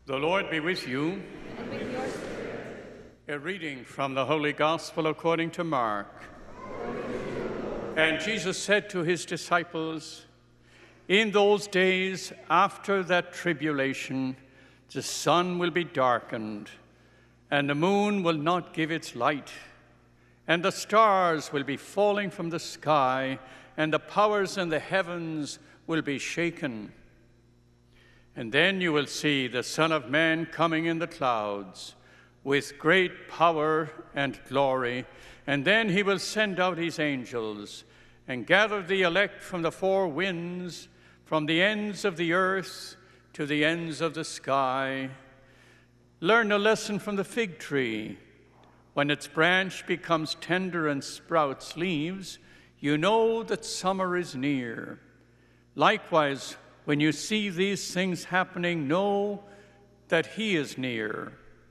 The Lord be with you. And with your spirit. A reading from the Holy Gospel according to Mark. And Jesus said to his disciples, "In those days after that tribulation, the sun will be darkened, and the moon will not give its light, and the stars will be falling from the sky, and the powers in the heavens will be shaken. And then you will see the Son of Man coming in the clouds with great power and glory, and then he will send out his angels and gather the elect from the four winds, from the ends of the earth to the ends of the sky. Learn a lesson from the fig tree. When its branch becomes tender and sprouts leaves, you know that summer is near. Likewise, when you see these things happening, know that he is near.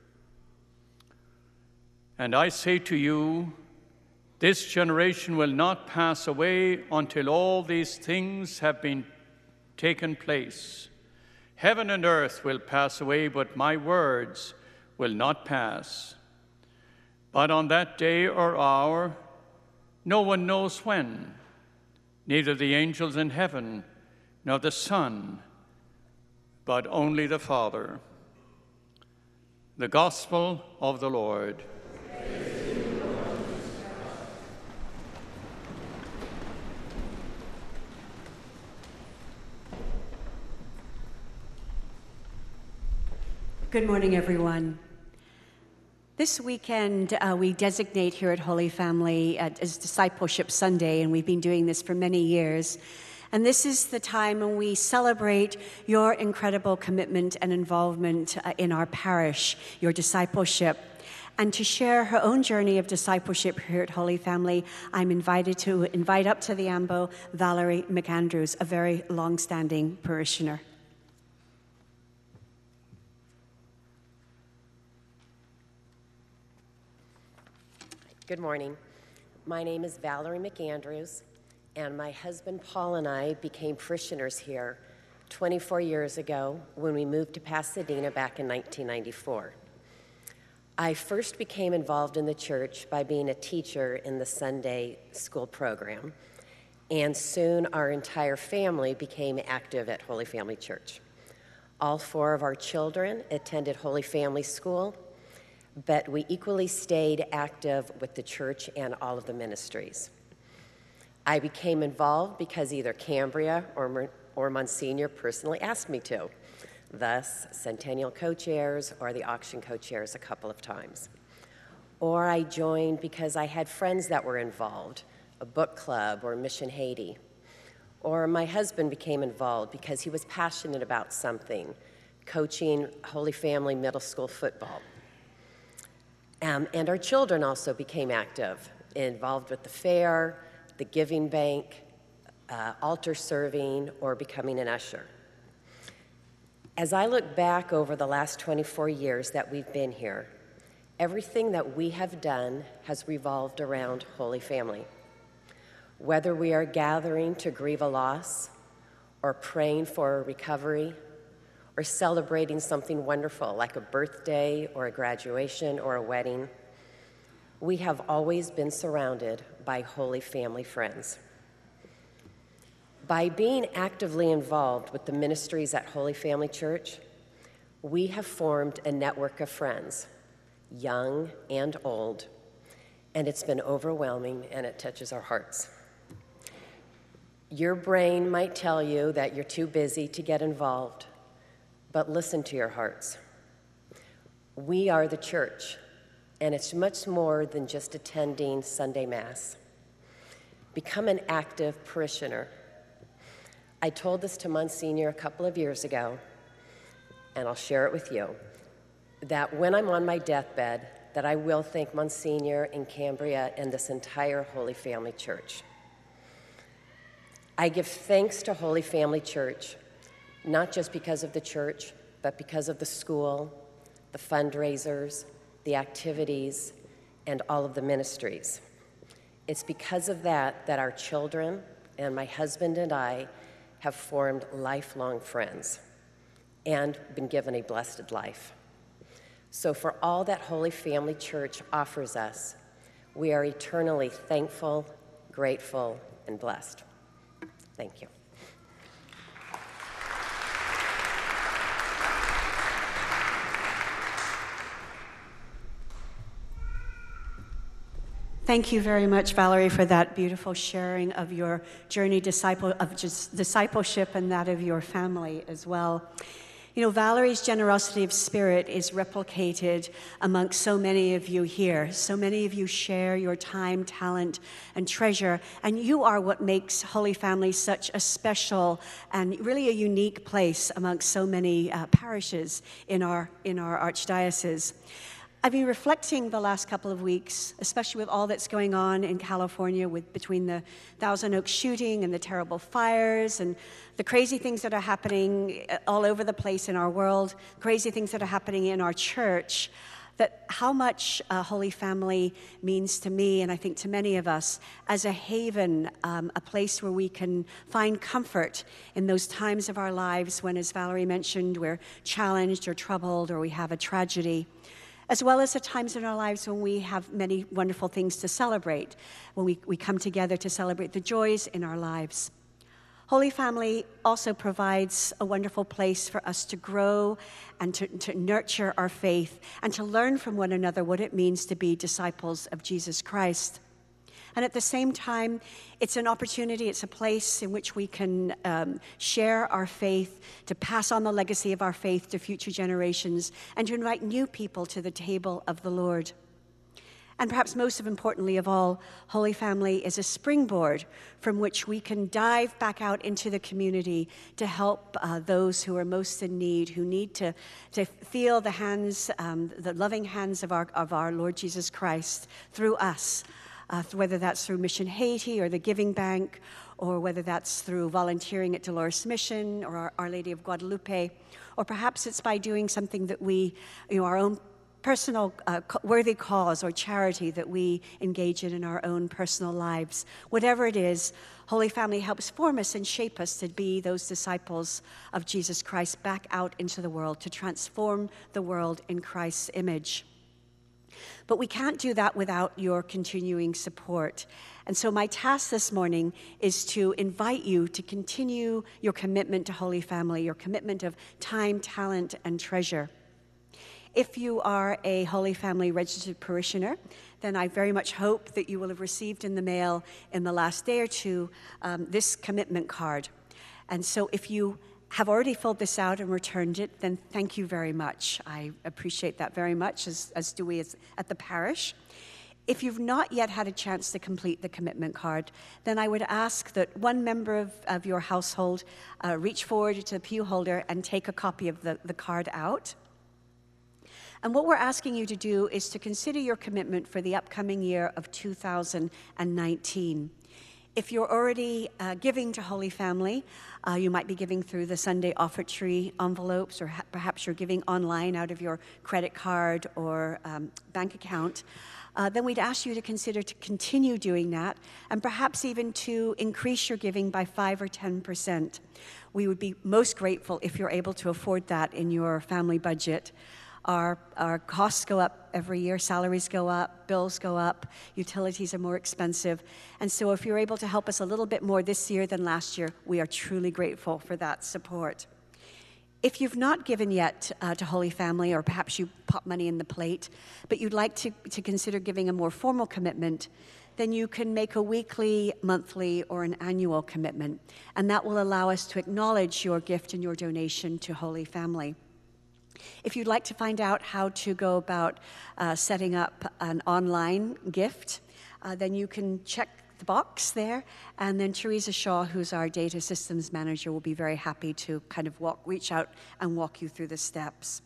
And I say to you, this generation will not pass away until all these things have been taken place. Heaven and earth will pass away, but my words will not pass. But on that day or hour, no one knows when, neither the angels in heaven, nor the Son, but only the Father." The Gospel of the Lord. Good morning, everyone. This weekend, we designate here at Holy Family as Discipleship Sunday, and we've been doing this for many years. And this is the time when we celebrate your incredible commitment and involvement in our parish, your discipleship. And to share her own journey of discipleship here at Holy Family, I'm invited to invite up to the ambo Valerie McAndrews, a very long-standing parishioner. Good morning. My name is Valerie McAndrews, and my husband Paul and I became parishioners here 24 years ago when we moved to Pasadena back in 1994. I first became involved in the church by being a teacher in the Sunday school program, and soon our entire family became active at Holy Family Church. All four of our children attended Holy Family School, but we equally stayed active with the church and all of the ministries. I became involved because either Cambria or Monsignor personally asked me to, thus Centennial co-chairs or the auction co-chairs a couple of times. Or I joined because I had friends that were involved, a book club or Mission Haiti. Or my husband became involved because he was passionate about something, coaching Holy Family middle school football. And our children also became active, involved with the fair, the giving bank, altar serving, or becoming an usher. As I look back over the last 24 years that we've been here, everything that we have done has revolved around Holy Family. Whether we are gathering to grieve a loss, or praying for a recovery, or celebrating something wonderful like a birthday or a graduation or a wedding, we have always been surrounded by Holy Family friends. By being actively involved with the ministries at Holy Family Church, we have formed a network of friends, young and old, and it's been overwhelming and it touches our hearts. Your brain might tell you that you're too busy to get involved, but listen to your hearts. We are the church, and it's much more than just attending Sunday Mass. Become an active parishioner. I told this to Monsignor a couple of years ago, and I'll share it with you, that when I'm on my deathbed, that I will thank Monsignor and Cambria and this entire Holy Family Church. I give thanks to Holy Family Church, not just because of the church, but because of the school, the fundraisers, the activities, and all of the ministries. It's because of that that our children and my husband and I have formed lifelong friends. and been given a blessed life. So for all that Holy Family Church offers us, we are eternally thankful, grateful, and blessed. Thank you. Thank you very much, Valerie, for that beautiful sharing of your journey discipleship and that of your family as well. You know, Valerie's generosity of spirit is replicated amongst so many of you here. So many of you share your time, talent, and treasure, and you are what makes Holy Family such a special and really a unique place amongst so many parishes in our archdiocese. I've been reflecting the last couple of weeks, especially with all that's going on in California between the Thousand Oaks shooting and the terrible fires and the crazy things that are happening all over the place in our world, crazy things that are happening in our church, that how much Holy Family means to me, and I think to many of us, as a haven, a place where we can find comfort in those times of our lives when, as Valerie mentioned, we're challenged or troubled or we have a tragedy, as well as the times in our lives when we have many wonderful things to celebrate, when we come together to celebrate the joys in our lives. Holy Family also provides a wonderful place for us to grow and to nurture our faith and to learn from one another what it means to be disciples of Jesus Christ. And at the same time, it's an opportunity, it's a place in which we can share our faith, to pass on the legacy of our faith to future generations, and to invite new people to the table of the Lord. And perhaps most importantly of all, Holy Family is a springboard from which we can dive back out into the community to help those who are most in need, who need to feel the hands, the loving hands of our Lord Jesus Christ through us. Whether that's through Mission Haiti or the Giving Bank, or whether that's through volunteering at Dolores Mission or Our Lady of Guadalupe, or perhaps it's by doing something that we, our own personal worthy cause or charity that we engage in our own personal lives. Whatever it is, Holy Family helps form us and shape us to be those disciples of Jesus Christ back out into the world, to transform the world in Christ's image. But we can't do that without your continuing support. And so my task this morning is to invite you to continue your commitment to Holy Family, your commitment of time, talent, and treasure. If you are a Holy Family registered parishioner, then I very much hope that you will have received in the mail in the last day or two this commitment card. And so if you have already filled this out and returned it, then thank you very much. I appreciate that very much, as do we at the parish. If you've not yet had a chance to complete the commitment card, then I would ask that one member of your household reach forward to the pew holder and take a copy of the card out. And what we're asking you to do is to consider your commitment for the upcoming year of 2019. If you're already giving to Holy Family, you might be giving through the Sunday offertory envelopes, or perhaps you're giving online out of your credit card or bank account. Then we'd ask you to consider to continue doing that, and perhaps even to increase your giving by 5 or 10%. We would be most grateful if you're able to afford that in your family budget. Our costs go up every year, salaries go up, bills go up, utilities are more expensive. And so if you're able to help us a little bit more this year than last year, we are truly grateful for that support. If you've not given yet to Holy Family, or perhaps you pop money in the plate, but you'd like to consider giving a more formal commitment, then you can make a weekly, monthly, or an annual commitment. And that will allow us to acknowledge your gift and your donation to Holy Family. If you'd like to find out how to go about setting up an online gift, then you can check the box there, and then Teresa Shaw, who's our data systems manager, will be very happy to kind of reach out and walk you through the steps.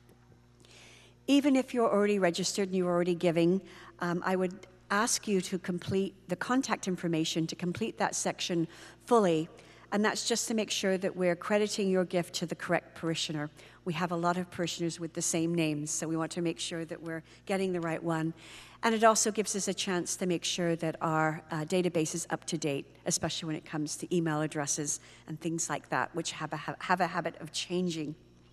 Even if you're already registered and you're already giving, I would ask you to complete the contact information, to complete that section fully. And that's just to make sure that we're crediting your gift to the correct parishioner. We have a lot of parishioners with the same names, so we want to make sure that we're getting the right one. And it also gives us a chance to make sure that our database is up to date, especially when it comes to email addresses and things like that, which have a habit of changing.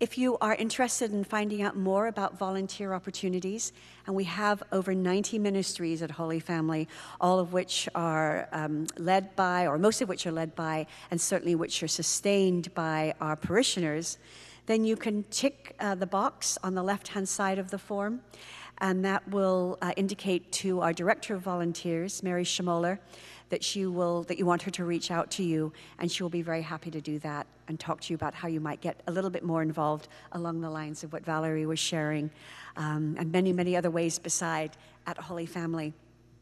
If you are interested in finding out more about volunteer opportunities, and we have over 90 ministries at Holy Family, all of which are led by, or most of which are led by, and certainly which are sustained by our parishioners, then you can tick the box on the left-hand side of the form, and that will indicate to our Director of Volunteers, Mary Schmoller, that you want her to reach out to you, and she will be very happy to do that and talk to you about how you might get a little bit more involved along the lines of what Valerie was sharing, and many, many other ways beside at Holy Family.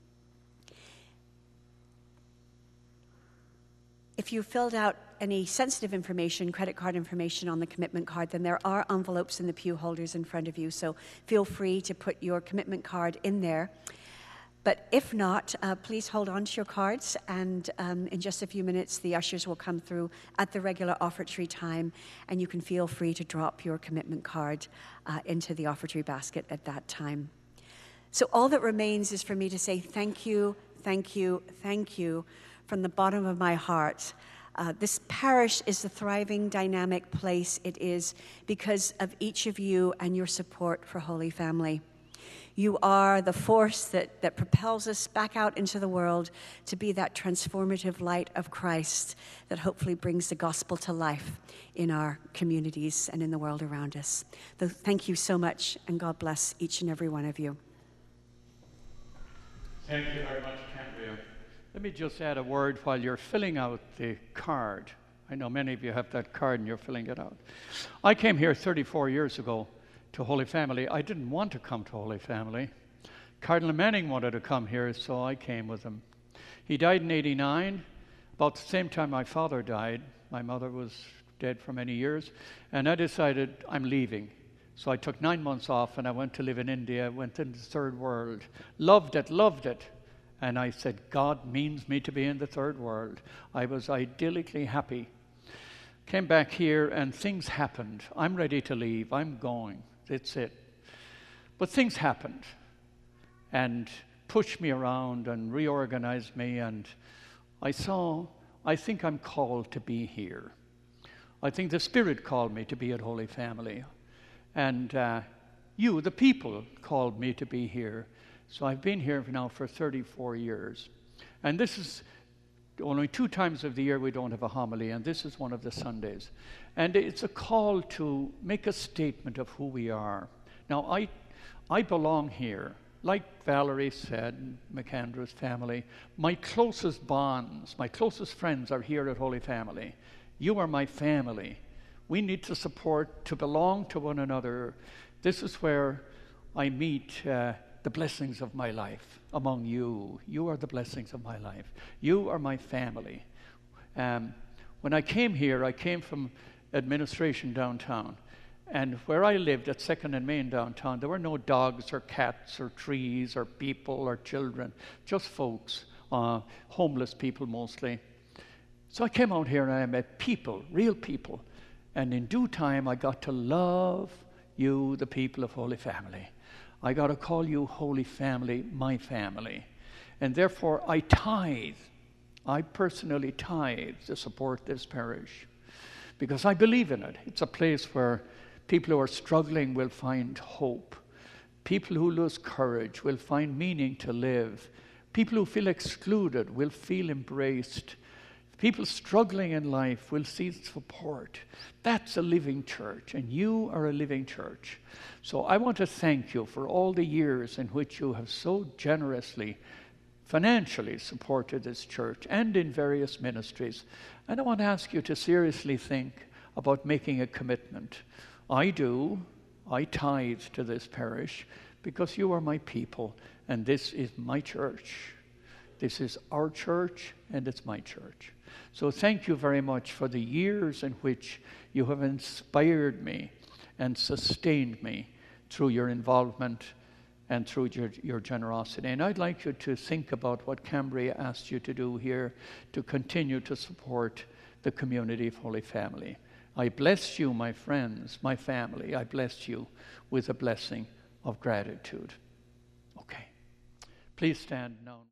If you filled out any sensitive information, credit card information on the commitment card, then there are envelopes in the pew holders in front of you, so feel free to put your commitment card in there. But if not, please hold on to your cards, and in just a few minutes, the ushers will come through at the regular offertory time, and you can feel free to drop your commitment card into the offertory basket at that time. So all that remains is for me to say thank you, thank you, thank you from the bottom of my heart. This parish is the thriving, dynamic place it is because of each of you and your support for Holy Family. You are the force that propels us back out into the world to be that transformative light of Christ that hopefully brings the gospel to life in our communities and in the world around us. So thank you so much, and God bless each and every one of you. Thank you very much, Cambria. Let me just add a word while you're filling out the card. I know many of you have that card and you're filling it out. I came here 34 years ago to Holy Family. I didn't want to come to Holy Family. Cardinal Manning wanted to come here, so I came with him. He died in '89, about the same time my father died. My mother was dead for many years, and I decided I'm leaving. So I took 9 months off, and I went to live in India, went in the third world. Loved it. And I said, God means me to be in the third world. I was idyllically happy. Came back here, and things happened. I'm ready to leave. I'm going. That's it. But things happened and pushed me around and reorganized me, and I think I'm called to be here. I think the Spirit called me to be at Holy Family. And you, the people, called me to be here. So I've been here now for 34 years. And this is only 2 times of the year we don't have a homily, and this is one of the Sundays. And it's a call to make a statement of who we are. Now, I belong here. Like Valerie said, McAndrew's family, my closest bonds, my closest friends are here at Holy Family. You are my family. We need to support, to belong to one another. This is where I meet the blessings of my life among you. You are the blessings of my life. You are my family. When I came here, I came from administration downtown. And where I lived at 2nd and Main downtown, there were no dogs or cats or trees or people or children, just folks, homeless people mostly. So I came out here and I met people, real people. And in due time, I got to love you, the people of Holy Family. I got to call you Holy Family, my family. And therefore, I tithe. I personally tithe to support this parish because I believe in it. It's a place where people who are struggling will find hope. People who lose courage will find meaning to live. People who feel excluded will feel embraced. People struggling in life will see support. That's a living church, and you are a living church. So I want to thank you for all the years in which you have so generously, financially supported this church and in various ministries. And I want to ask you to seriously think about making a commitment. I tithe to this parish because you are my people, and this is my church. This is our church, and it's my church. So thank you very much for the years in which you have inspired me and sustained me through your involvement and through your generosity. And I'd like you to think about what Cambria asked you to do here to continue to support the community of Holy Family. I bless you, my friends, my family. I bless you with a blessing of gratitude. Okay. Please stand now.